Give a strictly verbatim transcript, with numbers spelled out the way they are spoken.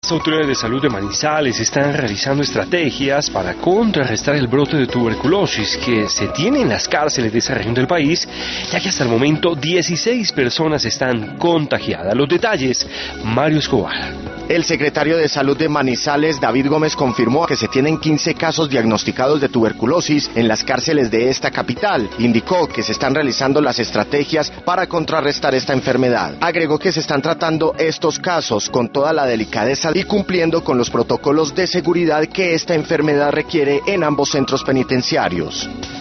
Las autoridades de salud de Manizales están realizando estrategias para contrarrestar el brote de tuberculosis que se tiene en las cárceles de esa región del país, ya que hasta el momento dieciséis personas están contagiadas. Los detalles, Mario Escobar. El secretario de Salud de Manizales, David Gómez, confirmó que se tienen quince casos diagnosticados de tuberculosis en las cárceles de esta capital. Indicó que se están realizando las estrategias para contrarrestar esta enfermedad. Agregó que se están tratando estos casos con toda la delicadeza y cumpliendo con los protocolos de seguridad que esta enfermedad requiere en ambos centros penitenciarios.